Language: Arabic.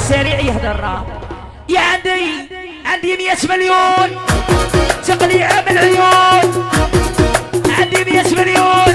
سريع يهدر. يا عندي 100 مليون تقليعة من العيون، عندي 100 مليون